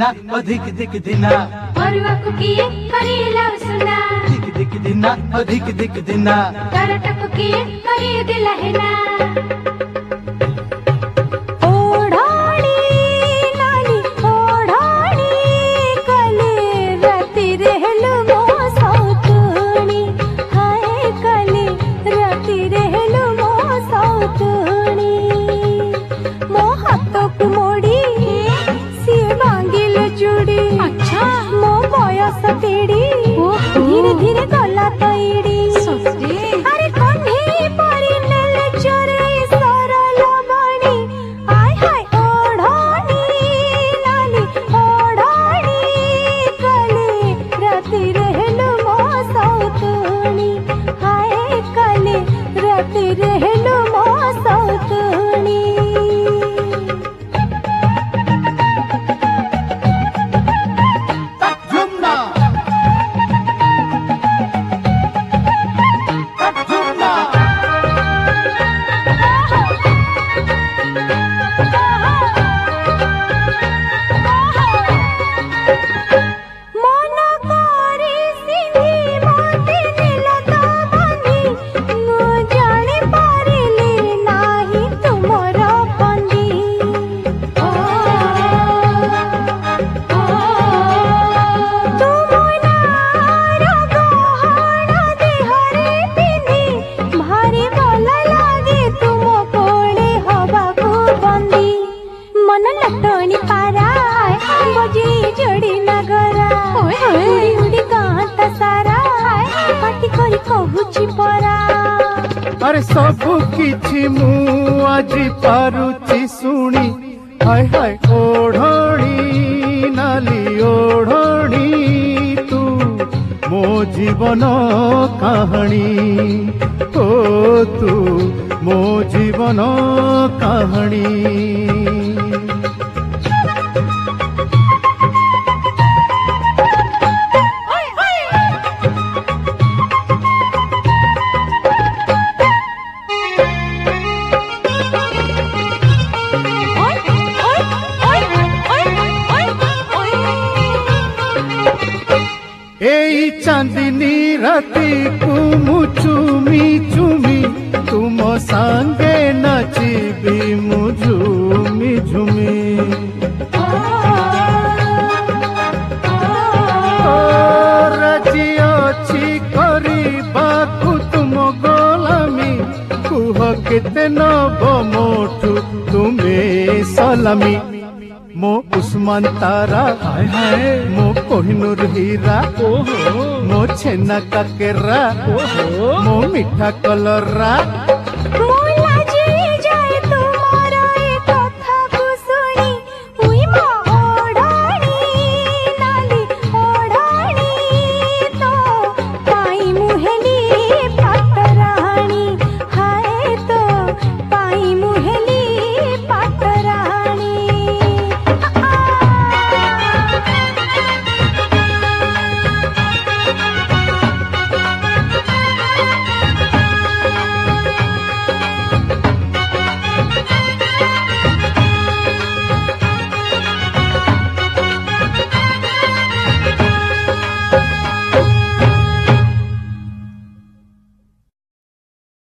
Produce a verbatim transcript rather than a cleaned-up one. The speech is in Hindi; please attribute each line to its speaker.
Speaker 1: दिना अधिक दिक दिना
Speaker 2: परुआको किए करिला सुना
Speaker 1: दिक दिक दिना अधिक दिक दिना
Speaker 2: करटको किए करि दिला हेना धीरे धीरे गला तैडी अरे कन्हे परी नेल चोरे सरल बणी आय हाय ओढ़णी लाली ओढ़णी कले राति रहलु मो सौतुणी हाय कले राति रहलु मो सौतुणी
Speaker 3: अरे सबु किछि मु आजि पारुछि सुनी हाय हाय ओढ़णी नाली ओढ़णी तू मो जीवन कहानी ओ तू मो जीवन कहानी एई चांदनी राती को मु चुमी चुमी तुम सांगे नचिबी मु झुमी झुमी राजी अच्छी करबाकु तुम गोलामी कुह केते नब मोठू तुम्हें सलामी मो उस्मान तारा मो कोहिनूर हीरा मो छेना काकेरा मो मीठा कलरा।